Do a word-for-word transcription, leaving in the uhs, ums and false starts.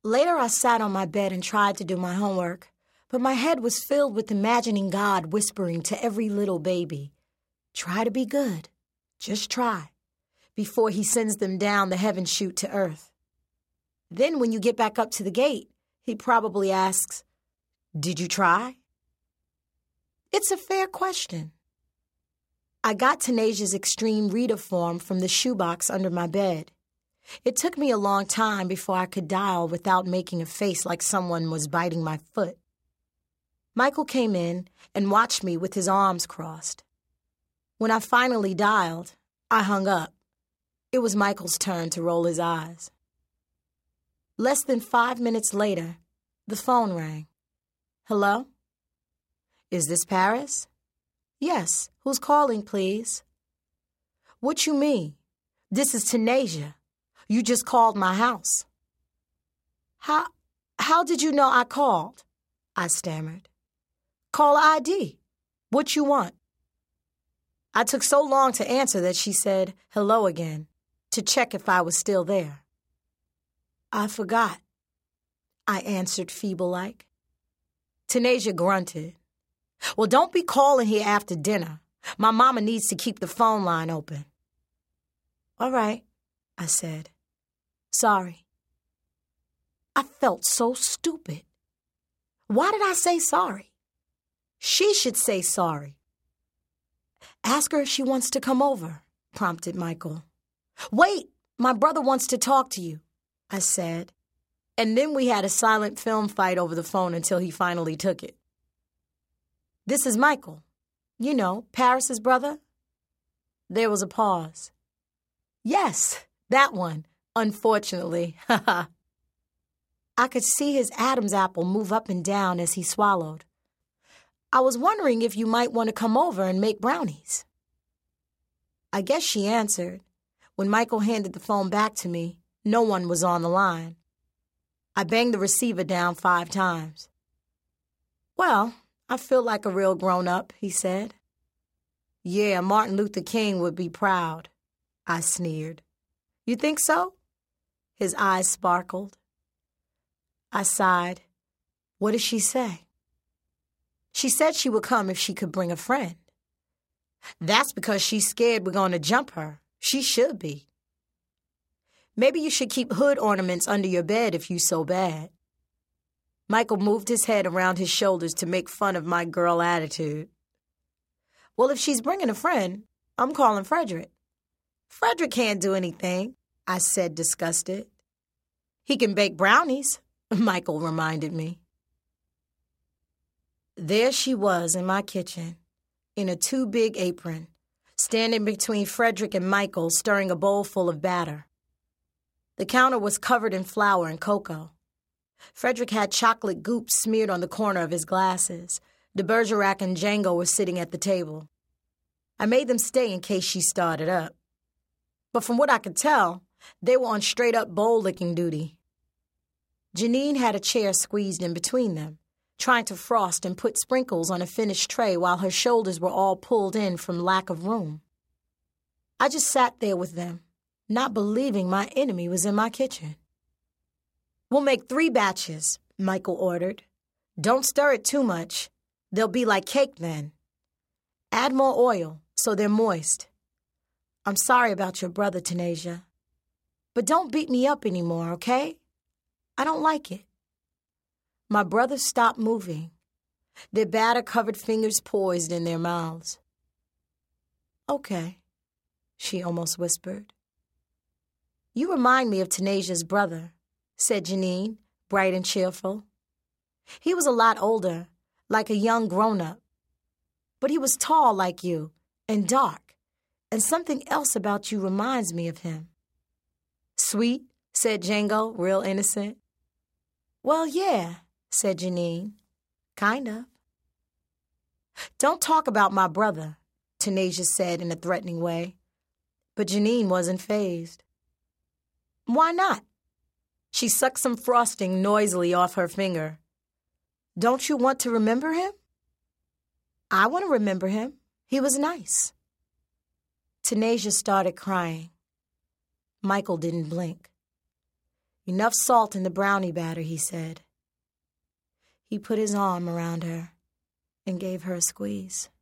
Later, I sat on my bed and tried to do my homework, but my head was filled with imagining God whispering to every little baby, "Try to be good. Just try," before he sends them down the heaven chute to earth. Then when you get back up to the gate, he probably asks, "Did you try?" It's a fair question. I got Tanasia's extreme reader form from the shoebox under my bed. It took me a long time before I could dial without making a face like someone was biting my foot. Michael came in and watched me with his arms crossed. When I finally dialed, I hung up. It was Michael's turn to roll his eyes. Less than five minutes later, the phone rang. "Hello? Is this Paris?" "Yes. Who's calling, please?" "What you mean? This is Tanasia. You just called my house." How, how did you know I called?" I stammered. "Call I D. What you want?" I took so long to answer that she said hello again, to check if I was still there. "I forgot," I answered feeble-like. Tanasia grunted. "Well, don't be calling here after dinner. My mama needs to keep the phone line open." "All right," I said. "Sorry." I felt so stupid. Why did I say sorry? She should say sorry. "Ask her if she wants to come over," prompted Michael. "Wait, my brother wants to talk to you," I said. And then we had a silent film fight over the phone until he finally took it. "This is Michael. You know, Paris's brother." There was a pause. "Yes, that one, unfortunately. Haha." I could see his Adam's apple move up and down as he swallowed. "I was wondering if you might want to come over and make brownies." I guess she answered. When Michael handed the phone back to me, no one was on the line. I banged the receiver down five times. "Well, I feel like a real grown-up," he said. "Yeah, Martin Luther King would be proud," I sneered. "You think so?" His eyes sparkled. I sighed. "What did she say?" "She said she would come if she could bring a friend." "That's because she's scared we're going to jump her. She should be." "Maybe you should keep hood ornaments under your bed if you so bad." Michael moved his head around his shoulders to make fun of my girl attitude. "Well, if she's bringing a friend, I'm calling Frederick." "Frederick can't do anything," I said, disgusted. "He can bake brownies," Michael reminded me. There she was in my kitchen, in a too-big apron, standing between Frederick and Michael, stirring a bowl full of batter. The counter was covered in flour and cocoa. Frederick had chocolate goop smeared on the corner of his glasses. De Bergerac and Django were sitting at the table. I made them stay in case she started up. But from what I could tell, they were on straight-up bowl-licking duty. Janine had a chair squeezed in between them, trying to frost and put sprinkles on a finished tray while her shoulders were all pulled in from lack of room. I just sat there with them, not believing my enemy was in my kitchen. "We'll make three batches," Michael ordered. "Don't stir it too much. They'll be like cake then. Add more oil so they're moist. I'm sorry about your brother, Tanasia. But don't beat me up anymore, okay? I don't like it." My brothers stopped moving, their batter-covered fingers poised in their mouths. "Okay," she almost whispered. "You remind me of Tanasia's brother," said Janine, bright and cheerful. "He was a lot older, like a young grown-up. But he was tall like you, and dark, and something else about you reminds me of him." "Sweet," said Django, real innocent. "Well, yeah," said Janine. "Kind of." "Don't talk about my brother," Tanasia said in a threatening way. But Janine wasn't fazed. "Why not?" She sucked some frosting noisily off her finger. "Don't you want to remember him?" "I want to remember him. He was nice." Tanasia started crying. Michael didn't blink. Enough salt in the brownie batter, he said. He put his arm around her and gave her a squeeze.